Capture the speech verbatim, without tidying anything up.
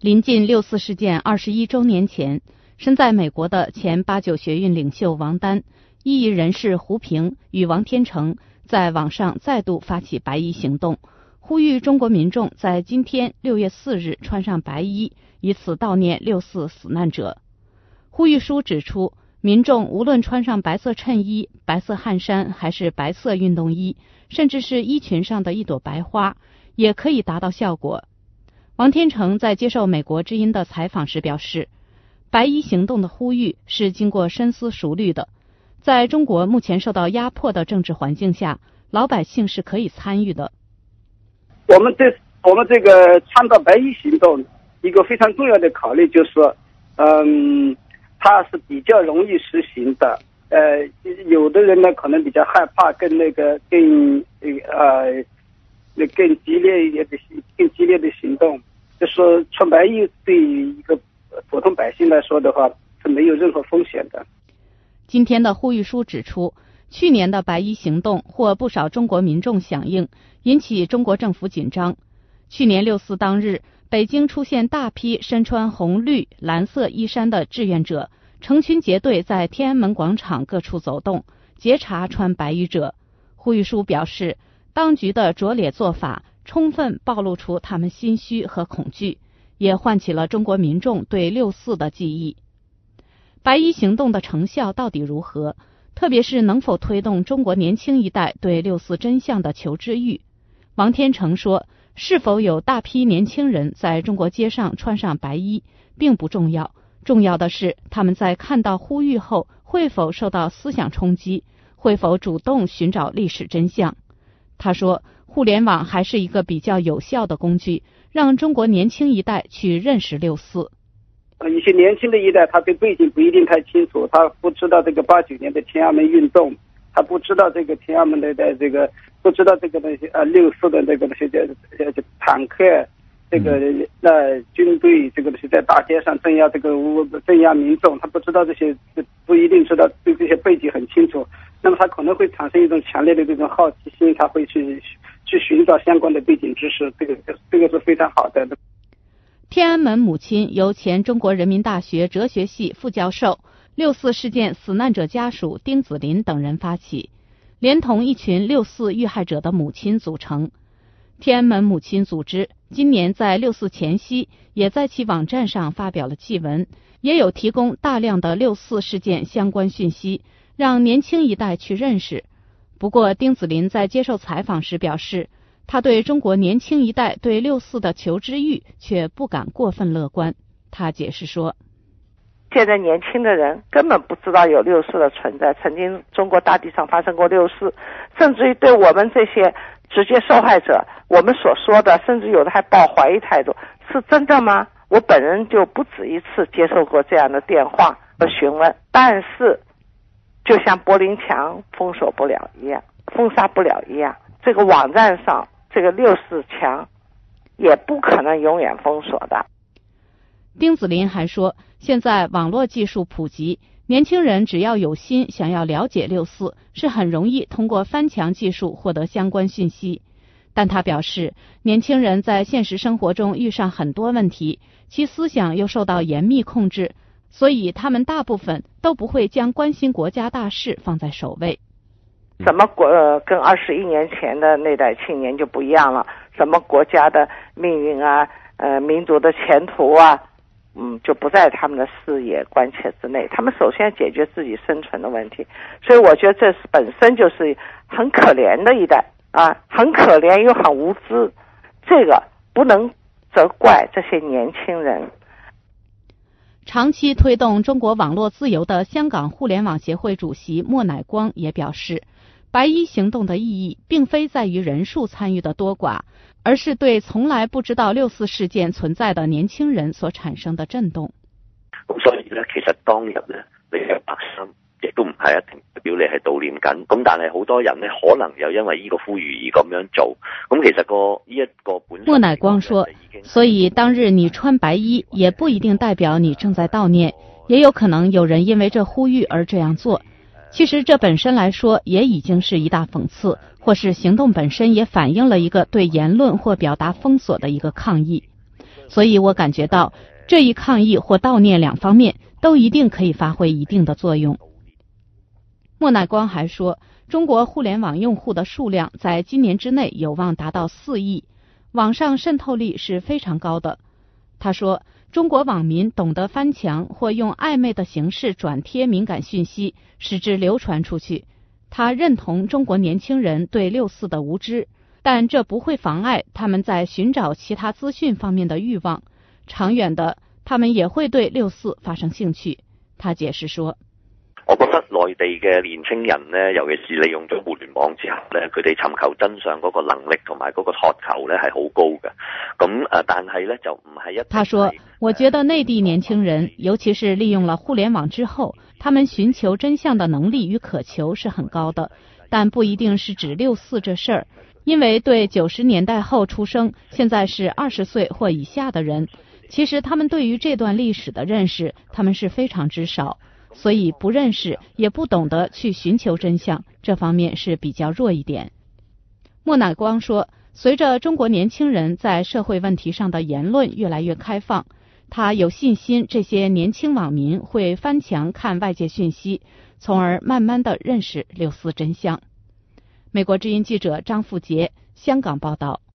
临近六四事件二十一周年前，身在美国的前八九学运领袖王丹、异议人士胡平与王天成在网上再度发起白衣行动，呼吁中国民众在今天六月四日穿上白衣，以此悼念六四死难者。呼吁书指出，民众无论穿上白色衬衣、白色汗衫还是白色运动衣，甚至是衣裙上的一朵白花，也可以达到效果。王天成在接受美国之音的采访时表示，白衣行动的呼吁是经过深思熟虑的，在中国目前受到压迫的政治环境下，老百姓是可以参与的。 我们对我们这个倡导白衣行动一个非常重要的考虑就是，嗯，它是比较容易实行的。呃，有的人呢可能比较害怕跟那个更呃那更激烈一点的更激烈的行动，就是穿白衣对于一个普通百姓来说的话是没有任何风险的。 今天的呼吁书指出，去年的白衣行动获不少中国民众响应，引起中国政府紧张。去年六四当日，北京出现大批身穿红绿蓝色衣衫的志愿者，成群结队在天安门广场各处走动，截查穿白衣者。呼吁书表示，当局的拙劣做法充分暴露出他们心虚和恐惧，也唤起了中国民众对六四的记忆。白衣行动的成效到底如何？特别是能否推动中国年轻一代对六四真相的求知欲？王天成说，是否有大批年轻人在中国街上穿上白衣并不重要，重要的是他们在看到呼吁后会否受到思想冲击，会否主动寻找历史真相。他说，互联网还是一个比较有效的工具，让中国年轻一代去认识六四。 一些年轻的一代他对背景不一定太清楚，他不知道这个八九年的天安门运动，他不知道这个天安门的的这个不知道这个那些呃六四的那个那些呃坦克，这个呃军队这个东西在大街上镇压这个镇压民众，他不知道这些，不一定知道对这些背景很清楚，那么他可能会产生一种强烈的这种好奇心，他会去去寻找相关的背景知识，这个这个是非常好的。 天安门母亲由前中国人民大学哲学系副教授、六四事件死难者家属丁子霖等人发起，连同一群六四遇害者的母亲组成。天安门母亲组织今年在六四前夕也在其网站上发表了祭文，也有提供大量的六四事件相关讯息，让年轻一代去认识。不过丁子霖在接受采访时表示，他对中国年轻一代对六四的求知欲却不敢过分乐观。他解释说， 现在年轻的人根本不知道有六四的存在，曾经中国大地上发生过六四，甚至于对我们这些直接受害者，我们所说的甚至有的还抱怀疑态度，是真的吗？我本人就不止一次接受过这样的电话和询问，但是就像柏林墙封锁不了一样，封杀不了一样，这个网站上这个六四墙也不可能永远封锁的。 丁子霖还说，现在网络技术普及，年轻人只要有心想要了解六四，是很容易通过翻墙技术获得相关讯息。但他表示，年轻人在现实生活中遇上很多问题，其思想又受到严密控制，所以他们大部分都不会将关心国家大事放在首位。 什么国、呃、跟二十一年前的那代青年就不一样了，什么国家的命运啊，呃，民族的前途啊，嗯，就不在他们的视野关切之内。他们首先解决自己生存的问题，所以我觉得这是本身就是很可怜的一代啊，很可怜又很无知，这个不能责怪这些年轻人。 长期推动中国网络自由的香港互联网协会主席莫乃光也表示，白衣行动的意义并非在于人数参与的多寡，而是對從來不知道六四事件存在的年輕人所產生的震動。 咁所以咧，其實當日咧，你係白衫，亦都唔係一定代表你係悼念緊。咁但係好多人咧，可能又因為呢個呼籲而咁樣做。咁其實個呢一個本身。莫乃光說，所以當日你穿白衣，也不一定代表你正在悼念，也有可能有人因為這呼籲而這樣做。其實這本身來說也已經是一大諷刺，或是行動本身也反映了一個對言論或表達封鎖的一個抗議。 所以我感觉到这一抗议或悼念两方面都一定可以发挥一定的作用。莫乃光还说，中国互联网用户的数量在今年之内有望达到四亿，网上渗透力是非常高的。他说，中国网民懂得翻墙或用暧昧的形式转贴敏感讯息，使之流传出去。他认同中国年轻人对六四的无知，但这不会妨碍他们在寻找其他资讯方面的欲望。长远的，他们也会对六四发生興趣。他解釋說， 我覺得內地嘅年輕人呢，尤其是利用咗互聯網之後呢，佢哋尋求真相嗰個能力同埋嗰個渴求呢係好高嘅。咁誒，但係呢就唔係一。 他說，我覺得內地年輕人，尤其是利用了互聯網之後，他們尋求真相的能力與渴求是很高的，但不一定是指六四這事兒。因為對九十年代後出生，現在是二十歲或以下的人，其實他們對於這段歷史的認識，他們是非常之少，所以不認識也不懂得去尋求真相，這方面是比較弱一點。莫乃光說，隨着中國年輕人在社會問題上的言論越來越開放，他有信心這些年輕網民會翻牆看外界訊息，從而慢慢地認識六四真相。美國之音記者張富杰，香港報道。